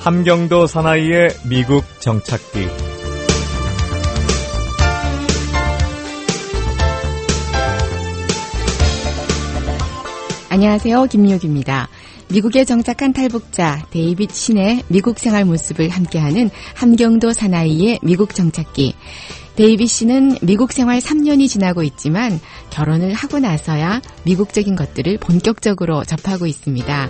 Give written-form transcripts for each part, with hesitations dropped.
함경도 사나이의 미국 정착기. 안녕하세요. 김미옥입니다. 미국에 정착한 탈북자 데이빗 신의 미국 생활 모습을 함께하는 함경도 사나이의 미국 정착기. 데이빗 씨는 미국 생활 3년이 지나고 있지만 결혼을 하고 나서야 미국적인 것들을 본격적으로 접하고 있습니다.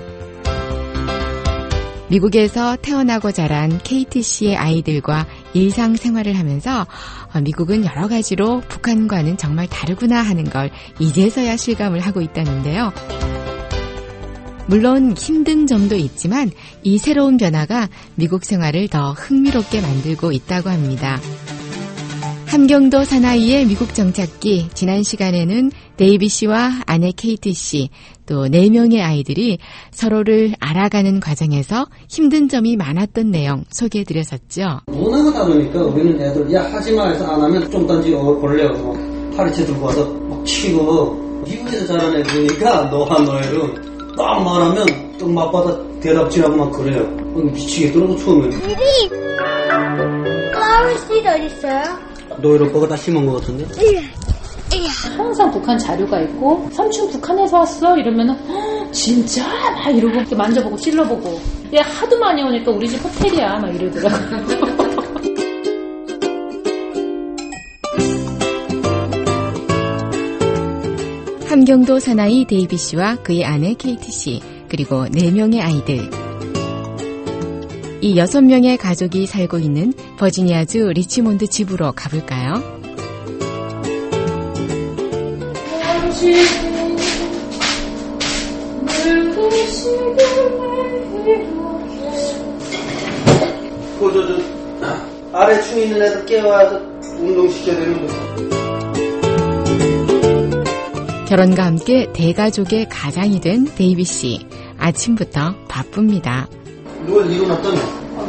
미국에서 태어나고 자란 케이트 씨의 아이들과 일상생활을 하면서 미국은 여러 가지로 북한과는 정말 다르구나 하는 걸 이제서야 실감을 하고 있다는데요. 물론 힘든 점도 있지만 이 새로운 변화가 미국 생활을 더 흥미롭게 만들고 있다고 합니다. 함경도 사나이의 미국 정착기, 지난 시간에는 데이빗 씨와 아내 케이트 씨, 또 4명의 아이들이 서로를 알아가는 과정에서 힘든 점이 많았던 내용 소개해드렸었죠. 문화가 다르니까 우리는 애들 야 하지마 해서 안 하면 좀 딴지 걸려 파리채 들고 와서 막 치고, 미국에서 자란 애들이니까 너와 너애는 딱 말하면 또 맞받아 대답질하고 막 그래요. 미치겠더라고 처음에. 디디! 플라워 씨드 어딨어요? 너희 오빠가 다 심은 것 같은데? 항상 북한 자료가 있고 삼촌 북한에서 왔어? 이러면은 진짜? 막 이러고 이렇게 만져보고 찔러보고 얘 하도 많이 오니까 우리 집 호텔이야 막 이러더라고요. 함경도 사나이 데이빗 씨와 그의 아내 케이트 씨, 그리고 4명의 아이들. 이 6명의 가족이 살고 있는 버지니아주 리치몬드 집으로 가볼까요? 아래 층에 있는 애들 깨워서 운동시켜야 되는데. 결혼과 함께 대가족의 가장이 된 데이빗 씨. 아침부터 바쁩니다. 누가 일어났더니?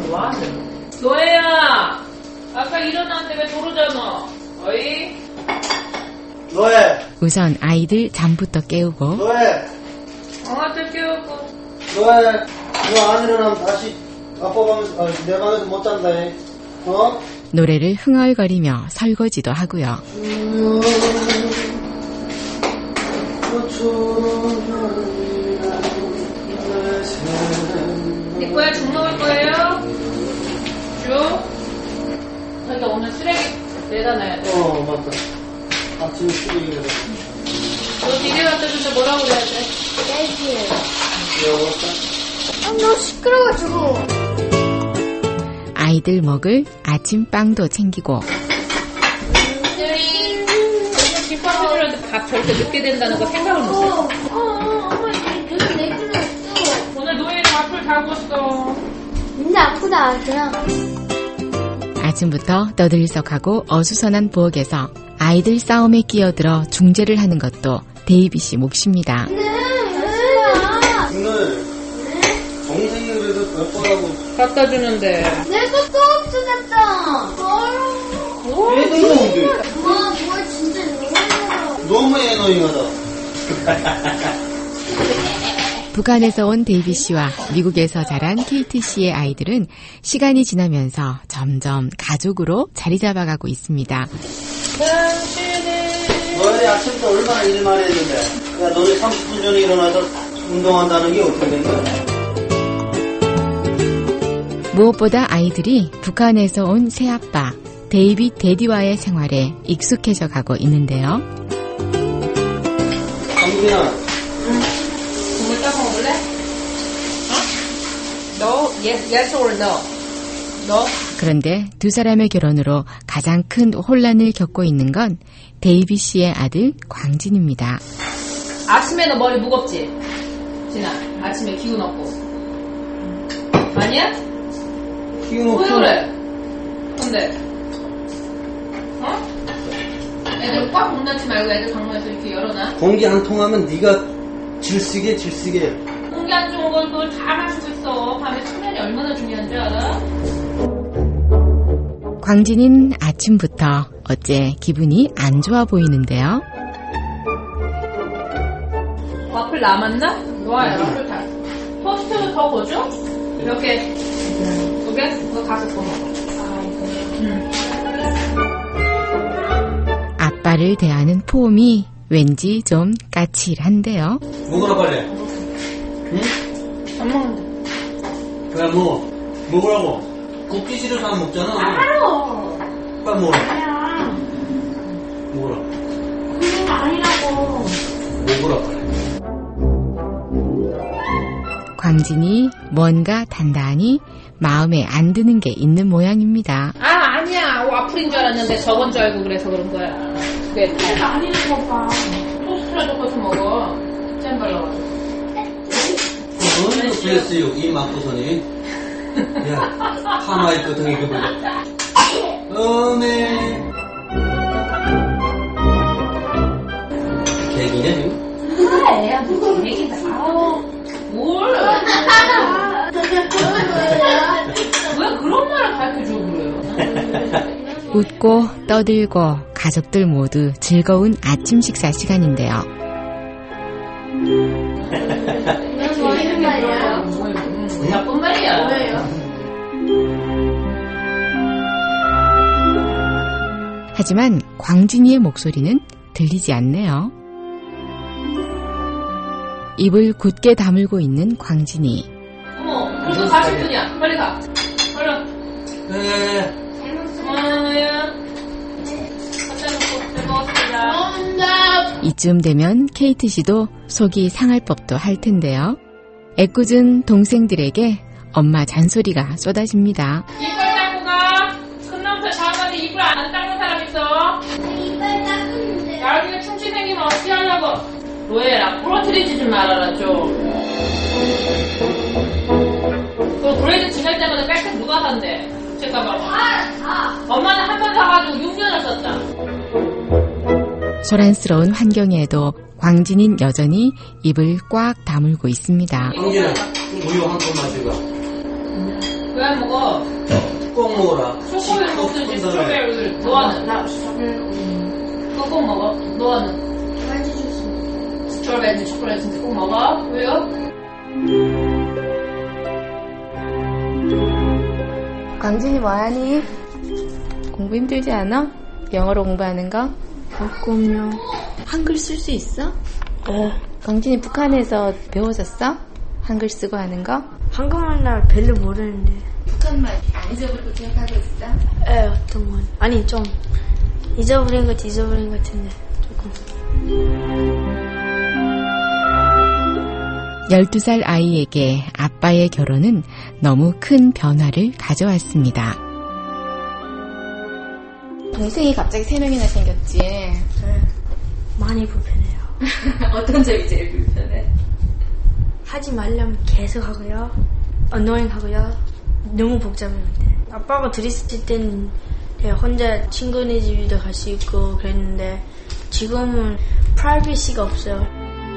노예야! 아까 일어났는데 왜 도로잖아? 어이? 너애! 우선 아이들 잠부터 깨우고 너애! 엄마한테 깨우고 너애! 너 안 일어나면 다시 아빠 방에서, 내 방에서 못 잔다 해. 어? 노래를 흥얼거리며 설거지도 하고요. 내 거야 죽 먹을 거예요? 죽? 저희가 오늘 쓰레기 내다놔야 돼. 맞다. 아침에 쓰레기 내다. 너 니네 갖다 줘서 뭐라고 그래야 돼? 너 시끄러워가지고. 아이들 먹을 아침빵도 챙기고 김밥 해주려는데 밥 절대 늦게 된다는 거 생각을 못해. 엄마 여기 내 끈이 없어. 오늘 노예는 밥을 다 먹었어. 근데 아프다 그냥. 아침부터 떠들썩하고 어수선한 부엌에서 아이들 싸움에 끼어들어 중재를 하는 것도 데이빗이 몫입니다. 오늘 동생이 그래도 몇 번하고 갖다 주는데. 내 것도 없어졌다. 왜 그러는데? 와 진짜 너무 애너잉하다. 북한에서 온 데이빗 씨와 미국에서 자란 케이트 씨의 아이들은 시간이 지나면서 점점 가족으로 자리 잡아가고 있습니다. 너희들이 아침부터 얼마나 일만 했는데, 야 너네 30분 전에 일어나서 운동한다는 게 어떻게 된 거야? 무엇보다 아이들이 북한에서 온 새아빠 데이빗 데디와의 생활에 익숙해져 가고 있는데요. 강빈아, 국물 따서 먹을래? 너? Yes or no? 너? 그런데 두 사람의 결혼으로 가장 큰 혼란을 겪고 있는 건 데이빗 씨의 아들 광진입니다. 아침에 너 머리 무겁지? 진아, 아침에 기운 없고. 아니야? 기운 왜 없어. 그래? 근데 애들 꽉 문닫지 말고 애들 방문해서 이렇게 열어놔. 공기 안 통하면 네가 질쓰게. 공기 안 좋은 걸 그걸 다 마시고 있어. 밤에 수면이 얼마나 중요한 줄 알아? 광진은 아침부터 어째 기분이 안 좋아 보이는데요. 와플 남았나? 좋아요. 와플 다. 토스트 더 거죠? 이렇게 두 개? 그거 가서 더 먹어. 아빠를 대하는 폼이 왠지 좀 까칠한데요. 먹으라 빨리. 응? 안 먹는다. 왜 먹어? 먹으라고. 굽기 싫어서 안 먹잖아. 알아. 빨리 먹어라. 아니야. 먹어라. 그건 아니라고. 먹으라 빨리. 광진이 뭔가 단단히 마음에 안 드는 게 있는 모양입니다. 아니야. 와플인 줄 알았는데 저건 줄 알고 그래서 그런 거야. 그게 그건 아니라고 봐. 토스트라도 꺼서 먹어. 잼 발라가지고. 그거는 그랬어요. 이 막부선이. 야, 파마이 끄덩이 그 보자. 어메. 개기냐 지금? 그래. 무슨 얘기다. 뭘? 왜 그런 말을 가르쳐줘 그래요? 웃고 떠들고 가족들 모두 즐거운 아침 식사 시간인데요. 너 좋아하는 말이야. 나쁜 말이야. 뭐예요? 하지만 광진이의 목소리는 들리지 않네요. 입을 굳게 다물고 있는 광진이. 어머, 벌써 40분이야. 빨리 가. 얼른. 네. 야. 갖다 놓고 잘 먹었습니다. 정답. 이쯤 되면 케이트 씨도 속이 상할 법도 할 텐데요. 애꿎은 동생들에게 엄마 잔소리가 쏟아집니다. 이빨 닦고 가. 큰 놈부터 작아가지고 이빨 안 닦는 사람 있어. 이빨 닦았는데. 나중에 충치 생기면 어떻게 하려고. 로에라, 부러뜨리지 좀 말아라, 좀. 그 브레이드 지날 때마다 백팩 누가 산대? 잠깐만. 엄마는 한 번 사가지고 6년을 썼다. 소란스러운 환경에도 광진인 여전히 입을 꽉 다물고 있습니다. 광진아, 우유 한 컵 마시고. 왜 안 먹어? 꼭 먹어라. 초코를 먹든지 스트로베리를. 너는? 그거 꼭 먹어. 너는? 스트로베리 초콜릿 진짜 꼭 먹어. 왜요? 광진이 뭐하니? 공부 힘들지 않아? 영어로 공부하는 거? 조금요. 한글 쓸 수 있어? 네. 광진이 북한에서 배워졌어? 한글 쓰고 하는 거? 한국말 별로 모르는데. 북한말 안 잊어버리고 기억하고 있어? 에, 어떤 건. 아니, 좀 잊어버린 것 같은데. 조금. 12살 아이에게 아빠의 결혼은 너무 큰 변화를 가져왔습니다. 동생이 갑자기 3명이나 생겼지? 네. 많이 불편해요. 어떤 점이 제일 불편해? 하지 말려면 계속 하고요. annoying 하고요. 너무 복잡해요. 아빠가 들있을 때는 제가 혼자 친구네 집에도 갈 수 있고 그랬는데 지금은 프라이버시가 없어요.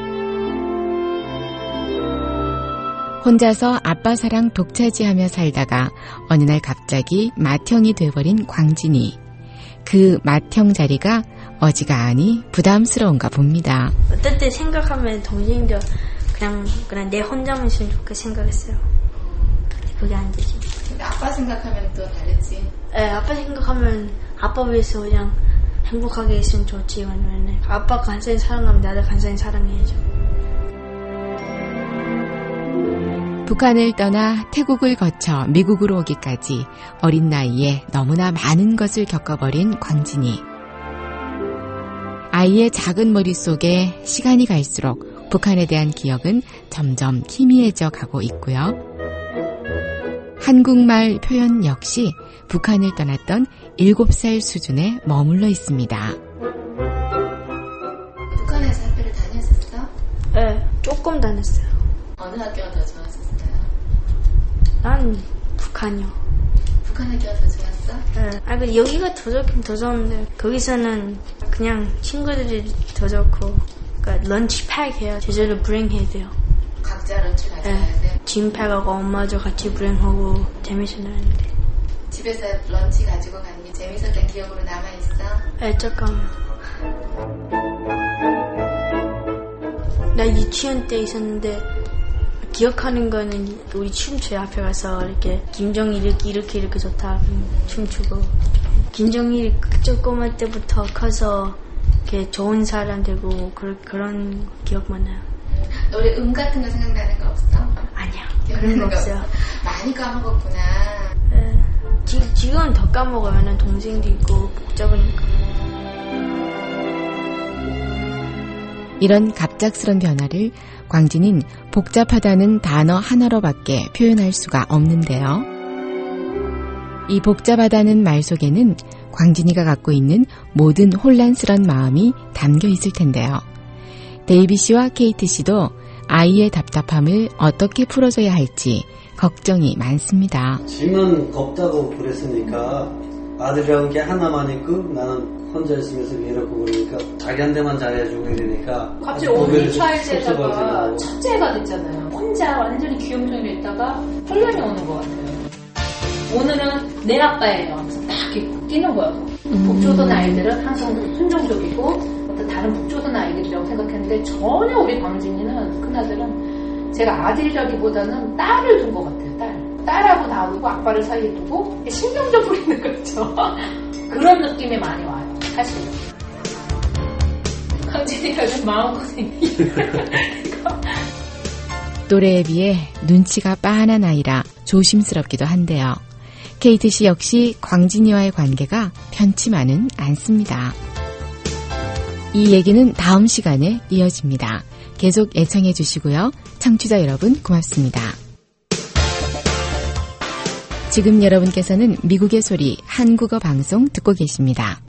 혼자서 아빠 사랑 독차지하며 살다가 어느 날 갑자기 맏형이 돼버린 광진이. 그 맏형 자리가 어지간히 부담스러운가 봅니다. 어떨 때 생각하면 동생도 그냥 내 혼자만 있으면 좋게 생각했어요. 그게 안 되지. 근데 아빠 생각하면 또 다르지. 네, 아빠 생각하면 아빠 위해서 그냥 행복하게 있으면 좋지. 왜냐면 아빠 간단히 사랑하면 나도 간단히 사랑해야죠. 북한을 떠나 태국을 거쳐 미국으로 오기까지 어린 나이에 너무나 많은 것을 겪어버린 광진이. 아이의 작은 머릿속에 시간이 갈수록 북한에 대한 기억은 점점 희미해져 가고 있고요. 한국말 표현 역시 북한을 떠났던 7살 수준에 머물러 있습니다. 북한에서 학교를 다녔었어? 네, 조금 다녔어요. 어느 학교가 더 좋았었어요? 난 북한이요. 북한 학교가 더 좋았어? 네. 근데 여기가 더 좋긴 더 좋은데 거기서는 그냥 친구들이 더 좋고 그러니까 런치팩 해요. 제대로 브링해야 돼요. 각자 런치 가져야 돼? 짐팩하고 엄마도 같이 브링하고 재밌었는데. 집에서 런치 가지고 가는 게 재밌었던 기억으로 남아있어? 네, 잠깐만요. 나 유치원 때 있었는데 기억하는 거는 우리 춤춰요. 앞에 가서 이렇게 김정일이 이렇게 좋다 춤추고 김정일이 조그만 때부터 커서 이렇게 좋은 사람 되고 그런 기억만 나요. 노래 같은 거 생각나는 거 없어? 아니야. 그런 거 없어요. 많이 까먹었구나. 지금은 더 까먹으면 동생도 있고 복잡하니까. 이런 갑작스런 변화를 광진은 복잡하다는 단어 하나로밖에 표현할 수가 없는데요. 이 복잡하다는 말 속에는 광진이가 갖고 있는 모든 혼란스런 마음이 담겨 있을 텐데요. 데이비 씨와 케이트 씨도 아이의 답답함을 어떻게 풀어줘야 할지 걱정이 많습니다. 지만 겁다고 그랬으니까 아들이라는 게 하나만 있고 나는 혼자 있으면서 외롭고 그러니까 자기한테만 잘해주고 이러니까 갑자기 only child에다가 첫째가 됐잖아요. 혼자 완전히 귀염둥이로 있다가 혼란이 오는 것 같아요. 오늘은 내 아빠예요. 하면서 딱 이렇게 뛰는 거예요. 북조선 아이들은 항상 순종적이고 어떤 다른 북조선 아이들이라고 생각했는데 전혀 우리 광진이는 큰아들은 제가 아들이라기보다는 딸을 둔 것 같아요. 딸하고 놔두고 아빠를 사이에 두고 신경전 부리는 거죠. 그런 느낌이 많이 와요. 사실 광진이가 좀 마음고생이 또래에 비해 눈치가 빤한 아이라 조심스럽기도 한데요. 케이트 씨 역시 광진이와의 관계가 편치만은 않습니다. 이 얘기는 다음 시간에 이어집니다. 계속 애청해 주시고요. 청취자 여러분 고맙습니다. 지금 여러분께서는 미국의 소리 한국어 방송 듣고 계십니다.